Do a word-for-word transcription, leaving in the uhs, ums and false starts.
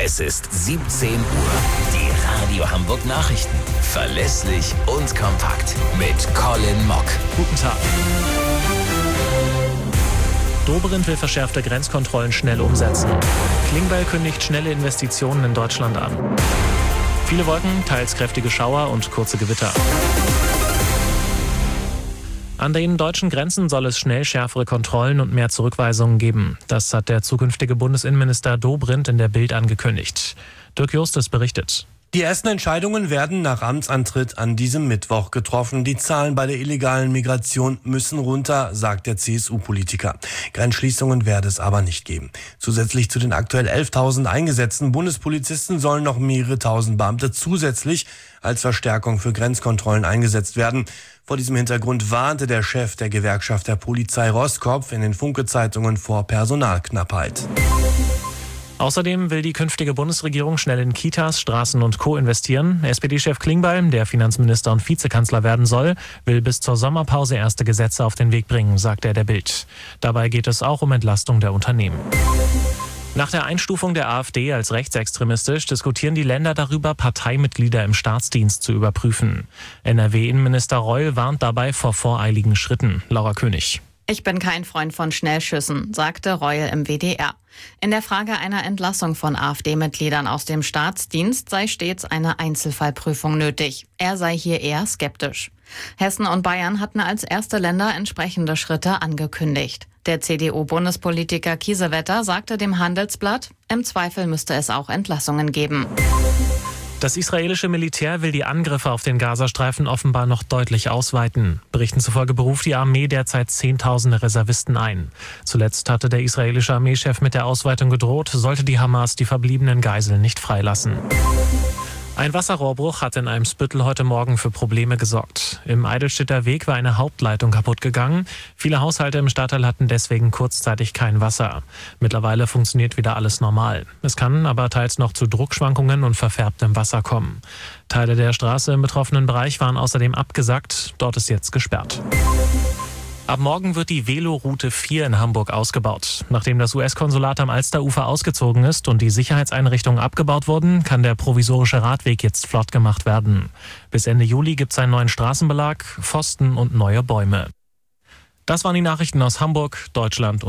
Es ist siebzehn Uhr. Die Radio Hamburg Nachrichten. Verlässlich und kompakt. Mit Colin Mock. Guten Tag. Dobrindt will verschärfte Grenzkontrollen schnell umsetzen. Klingbeil kündigt schnelle Investitionen in Deutschland an. Viele Wolken, teils kräftige Schauer und kurze Gewitter. An den deutschen Grenzen soll es schnell schärfere Kontrollen und mehr Zurückweisungen geben. Das hat der zukünftige Bundesinnenminister Dobrindt in der Bild angekündigt. Dirk Justus berichtet. Die ersten Entscheidungen werden nach Amtsantritt an diesem Mittwoch getroffen. Die Zahlen bei der illegalen Migration müssen runter, sagt der C S U-Politiker. Grenzschließungen werde es aber nicht geben. Zusätzlich zu den aktuell elftausend eingesetzten Bundespolizisten sollen noch mehrere tausend Beamte zusätzlich als Verstärkung für Grenzkontrollen eingesetzt werden. Vor diesem Hintergrund warnte der Chef der Gewerkschaft der Polizei Roskopf in den Funke-Zeitungen vor Personalknappheit. Außerdem will die künftige Bundesregierung schnell in Kitas, Straßen und Co. investieren. S P D-Chef Klingbeil, der Finanzminister und Vizekanzler werden soll, will bis zur Sommerpause erste Gesetze auf den Weg bringen, sagt er der Bild. Dabei geht es auch um Entlastung der Unternehmen. Nach der Einstufung der AfD als rechtsextremistisch diskutieren die Länder darüber, Parteimitglieder im Staatsdienst zu überprüfen. N R W-Innenminister Reul warnt dabei vor voreiligen Schritten. Laura König. Ich bin kein Freund von Schnellschüssen, sagte Reul im W D R. In der Frage einer Entlassung von AfD-Mitgliedern aus dem Staatsdienst sei stets eine Einzelfallprüfung nötig. Er sei hier eher skeptisch. Hessen und Bayern hatten als erste Länder entsprechende Schritte angekündigt. Der C D U-Bundespolitiker Kiesewetter sagte dem Handelsblatt, im Zweifel müsste es auch Entlassungen geben. Das israelische Militär will die Angriffe auf den Gazastreifen offenbar noch deutlich ausweiten. Berichten zufolge beruft die Armee derzeit Zehntausende Reservisten ein. Zuletzt hatte der israelische Armeechef mit der Ausweitung gedroht, sollte die Hamas die verbliebenen Geiseln nicht freilassen. Ein Wasserrohrbruch hat in Eimsbüttel heute Morgen für Probleme gesorgt. Im Eidelstedter Weg war eine Hauptleitung kaputt gegangen. Viele Haushalte im Stadtteil hatten deswegen kurzzeitig kein Wasser. Mittlerweile funktioniert wieder alles normal. Es kann aber teils noch zu Druckschwankungen und verfärbtem Wasser kommen. Teile der Straße im betroffenen Bereich waren außerdem abgesackt. Dort ist jetzt gesperrt. Ab morgen wird die Veloroute vier in Hamburg ausgebaut. Nachdem das U S-Konsulat am Alsterufer ausgezogen ist und die Sicherheitseinrichtungen abgebaut wurden, kann der provisorische Radweg jetzt flott gemacht werden. Bis Ende Juli gibt es einen neuen Straßenbelag, Pfosten und neue Bäume. Das waren die Nachrichten aus Hamburg, Deutschland und